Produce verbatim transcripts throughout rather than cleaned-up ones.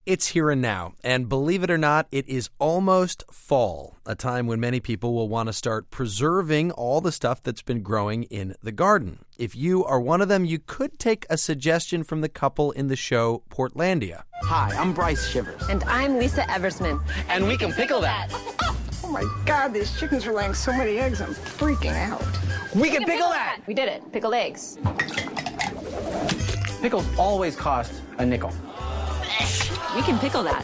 It's here and now, and believe it or not, it is almost fall, a time when many people will want to start preserving all the stuff that's been growing in the garden. If you are one of them, you could take a suggestion from the couple in the show Portlandia. Hi, I'm Bryce Shivers. And I'm Lisa Eversman. And we can pickle that. Oh my God, these chickens are laying so many eggs, I'm freaking out. We can pickle that! We did it. Pickled eggs. Pickles always cost a nickel. We can pickle that.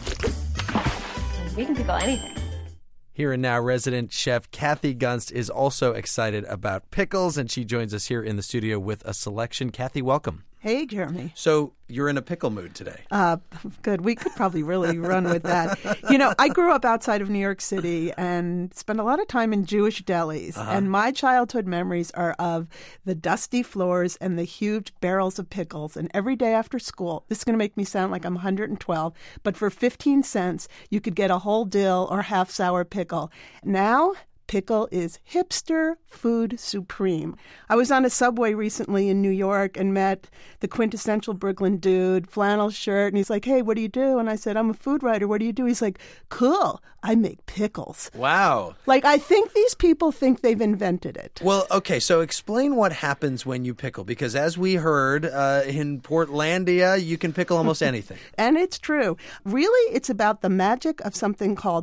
We can pickle anything. Here and Now resident chef Kathy Gunst is also excited about pickles, and she joins us here in the studio with a selection. Kathy, welcome. Hey, Jeremy. So you're in a pickle mood today. Uh, good. We could probably really run with that. You know, I grew up outside of New York City and spent a lot of time in Jewish delis. Uh-huh. And my childhood memories are of the dusty floors and the huge barrels of pickles. And every day after school, this is going to make me sound like I'm one hundred twelve, but for fifteen cents, you could get a whole dill or half sour pickle. Now, pickle is hipster food supreme. I was on a subway recently in New York and met the quintessential Brooklyn dude, flannel shirt, and he's like, hey, what do you do? And I said, I'm a food writer. What do you do? He's like, cool, I make pickles. Wow. Like, I think these people think they've invented it. Well, okay, so explain what happens when you pickle, because as we heard uh, in Portlandia, you can pickle almost anything. And it's true. Really, it's about the magic of something called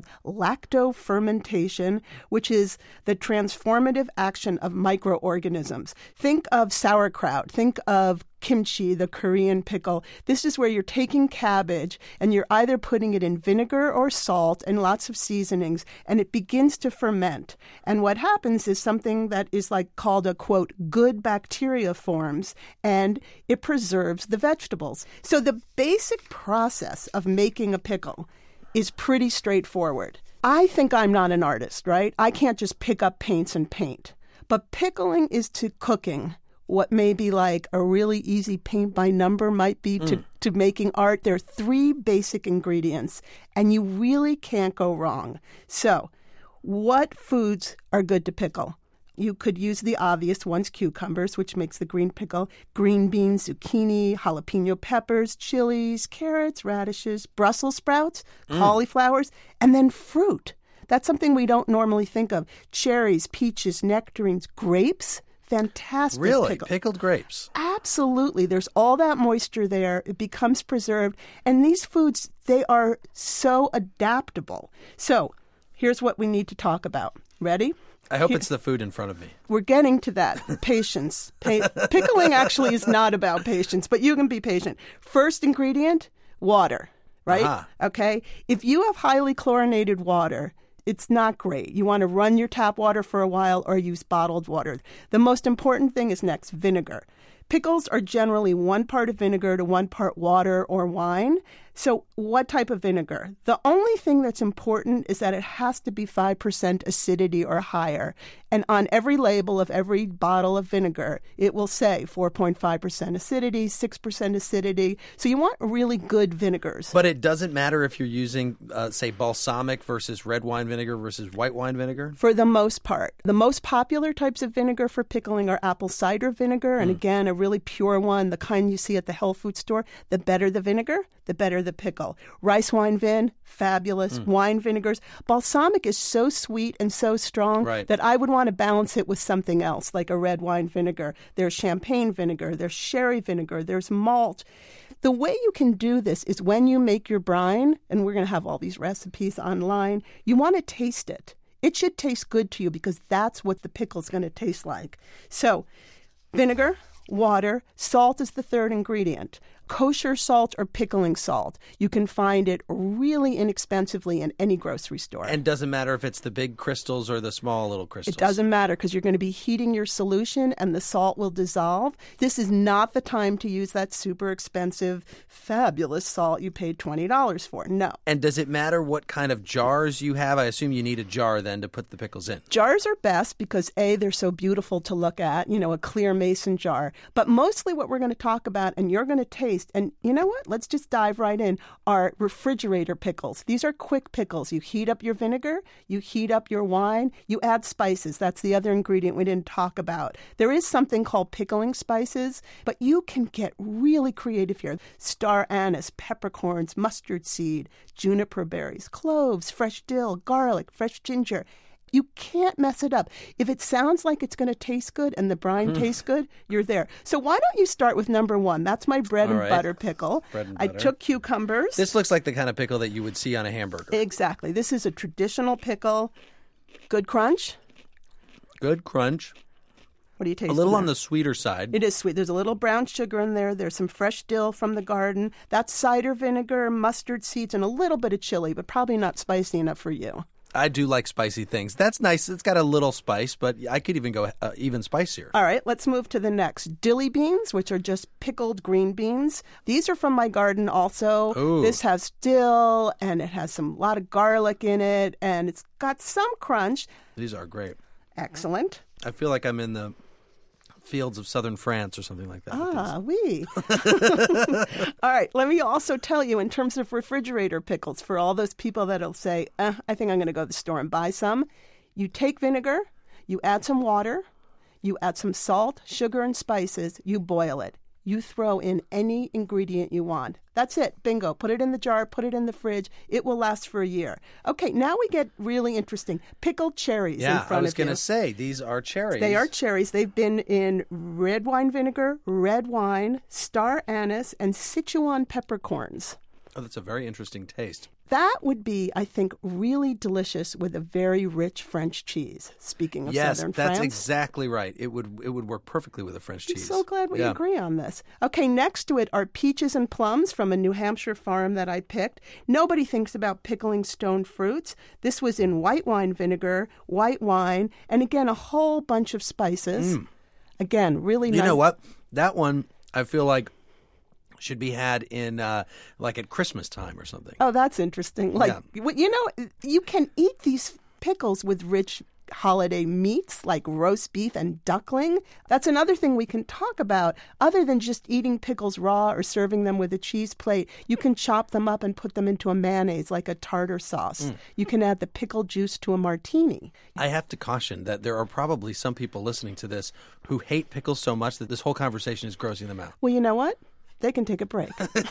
lactofermentation, which is the transformative action of microorganisms. Think of sauerkraut. Think of kimchi, the Korean pickle. This is where you're taking cabbage and you're either putting it in vinegar or salt and lots of seasonings, and it begins to ferment. And what happens is something that is like called a, quote, good bacteria forms, and it preserves the vegetables. So the basic process of making a pickle is pretty straightforward. I think I'm not an artist, right? I can't just pick up paints and paint. But pickling is to cooking what may be like a really easy paint by number might be to, mm. to making art. There are three basic ingredients, and you really can't go wrong. So, what foods are good to pickle? You could use the obvious ones, cucumbers, which makes the green pickle, green beans, zucchini, jalapeno peppers, chilies, carrots, radishes, Brussels sprouts, mm. cauliflowers, and then fruit. That's something we don't normally think of. Cherries, peaches, nectarines, grapes. Fantastic Really? Pickle. Pickled grapes? Absolutely. There's all that moisture there. It becomes preserved. And these foods, they are so adaptable. So here's what we need to talk about. Ready? I hope Here. It's the food in front of me. We're getting to that. Patience. Pa- pickling actually is not about patience, but you can be patient. First ingredient, water, right? Uh-huh. Okay? If you have highly chlorinated water, it's not great. You want to run your tap water for a while or use bottled water. The most important thing is next, vinegar. Pickles are generally one part of vinegar to one part water or wine. So what type of vinegar? The only thing that's important is that it has to be five percent acidity or higher. And on every label of every bottle of vinegar, it will say four point five percent acidity, six percent acidity. So you want really good vinegars. But it doesn't matter if you're using, uh, say, balsamic versus red wine vinegar versus white wine vinegar? For the most part. The most popular types of vinegar for pickling are apple cider vinegar. And mm. again, a really pure one, the kind you see at the health food store. The better the vinegar, the better the pickle. Rice wine vin, fabulous. Mm. Wine vinegars. Balsamic is so sweet and so strong right. that I would want to balance it with something else, like a red wine vinegar. There's champagne vinegar. There's sherry vinegar. There's malt. The way you can do this is when you make your brine, and we're going to have all these recipes online, you want to taste it. It should taste good to you because that's what the pickle's going to taste like. So, vinegar, water, salt is the third ingredient. Kosher salt or pickling salt. You can find it really inexpensively in any grocery store. And doesn't matter if it's the big crystals or the small little crystals. It doesn't matter because you're going to be heating your solution and the salt will dissolve. This is not the time to use that super expensive, fabulous salt you paid twenty dollars for. No. And does it matter what kind of jars you have? I assume you need a jar then to put the pickles in. Jars are best because, A, they're so beautiful to look at, you know, a clear mason jar. But mostly what we're going to talk about and you're going to taste taste. And you know what? Let's just dive right in. Are refrigerator pickles. These are quick pickles. You heat up your vinegar, you heat up your wine, you add spices. That's the other ingredient we didn't talk about. There is something called pickling spices, but you can get really creative here. Star anise, peppercorns, mustard seed, juniper berries, cloves, fresh dill, garlic, fresh ginger. You can't mess it up. If it sounds like it's going to taste good and the brine tastes good, you're there. So why don't you start with number one? That's my bread All and right. butter pickle. Bread and I butter. took cucumbers. This looks like the kind of pickle that you would see on a hamburger. Exactly. This is a traditional pickle. Good crunch. Good crunch. What do you taste? A little on the sweeter side. It is sweet. There's a little brown sugar in there. There's some fresh dill from the garden. That's cider vinegar, mustard seeds, and a little bit of chili, but probably not spicy enough for you. I do like spicy things. That's nice. It's got a little spice, but I could even go uh, even spicier. All right, let's move to the next. Dilly beans, which are just pickled green beans. These are from my garden also. Ooh. This has dill, and it has some lot of garlic in it, and it's got some crunch. These are great. Excellent. I feel like I'm in the fields of southern France or something like that. Ah, oui. All right, let me also tell you in terms of refrigerator pickles, for all those people that'll say, eh, I think I'm going to go to the store and buy some, you take vinegar, you add some water, you add some salt, sugar, and spices, you boil it. You throw in any ingredient you want. That's it. Bingo. Put it in the jar, put it in the fridge. It will last for a year. Okay, now we get really interesting. Pickled cherries Yeah, in front I was of you. going to say, these are cherries. They are cherries. They've been in red wine vinegar, red wine, star anise, and Sichuan peppercorns. Oh, that's a very interesting taste. That would be, I think, really delicious with a very rich French cheese. Speaking of Yes, southern that's France. exactly right. It would it would work perfectly with a French I'm cheese. so glad we Yeah. agree on this. Okay, next to it are peaches and plums from a New Hampshire farm that I picked. Nobody thinks about pickling stone fruits. This was in white wine vinegar, white wine, and again, a whole bunch of spices. Again, really You nice. know what? That one, I feel like, should be had in uh, like at Christmas time or something. Oh, that's interesting. Like, well, you know, you can eat these pickles with rich holiday meats like roast beef and duckling. That's another thing we can talk about. Other than just eating pickles raw or serving them with a cheese plate, you can chop them up and put them into a mayonnaise like a tartar sauce. Mm. You can add the pickle juice to a martini. I have to caution that there are probably some people listening to this who hate pickles so much that this whole conversation is grossing them out. Well, you know what? They can take a break.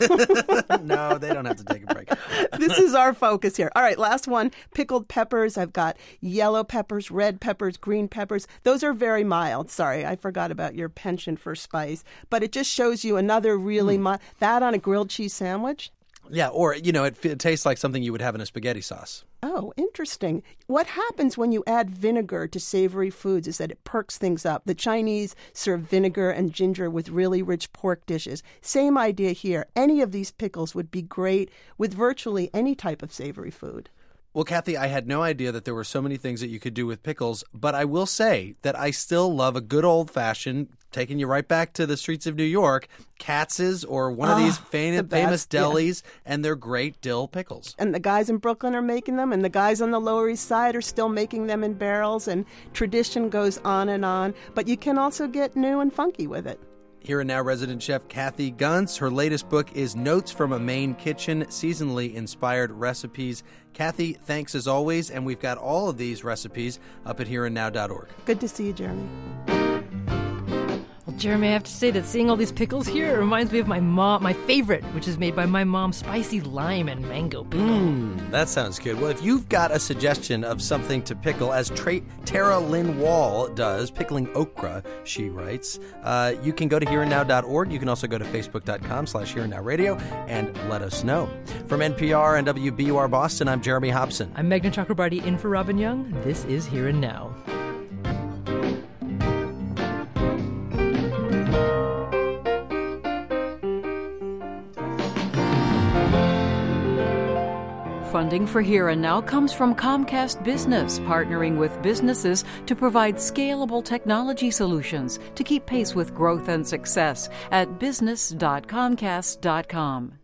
No, they don't have to take a break. This is our focus here. All right, last one, pickled peppers. I've got yellow peppers, red peppers, green peppers. Those are very mild. Sorry, I forgot about your penchant for spice. But it just shows you another really mild. That on a grilled cheese sandwich? Yeah, or, you know, it, it tastes like something you would have in a spaghetti sauce. Oh, interesting. What happens when you add vinegar to savory foods is that it perks things up. The Chinese serve vinegar and ginger with really rich pork dishes. Same idea here. Any of these pickles would be great with virtually any type of savory food. Well, Kathy, I had no idea that there were so many things that you could do with pickles, but I will say that I still love a good old-fashioned, taking you right back to the streets of New York, Katz's or one of Oh, these the fam- best, famous yeah. delis, and their great dill pickles. And the guys in Brooklyn are making them, and the guys on the Lower East Side are still making them in barrels, and tradition goes on and on. But you can also get new and funky with it. Here and Now resident chef Kathy Gunz. Her latest book is Notes from a Maine Kitchen, Seasonally Inspired Recipes. Kathy, thanks as always, and we've got all of these recipes up at here and now dot org. Good to see you, Jeremy. Well, Jeremy, I have to say that seeing all these pickles here reminds me of my mom, my favorite, which is made by my mom, spicy lime and mango pickle. Mmm, that sounds good. Well, if you've got a suggestion of something to pickle, as Tra- Tara Lynn Wall does, pickling okra, she writes, uh, you can go to here and now dot org. You can also go to facebook.com slash here and now radio and let us know. From N P R and W B U R Boston, I'm Jeremy Hobson. I'm Meghna Chakrabarti in for Robin Young. This is Here and Now. Funding for Here and Now comes from Comcast Business, partnering with businesses to provide scalable technology solutions to keep pace with growth and success at business dot comcast dot com.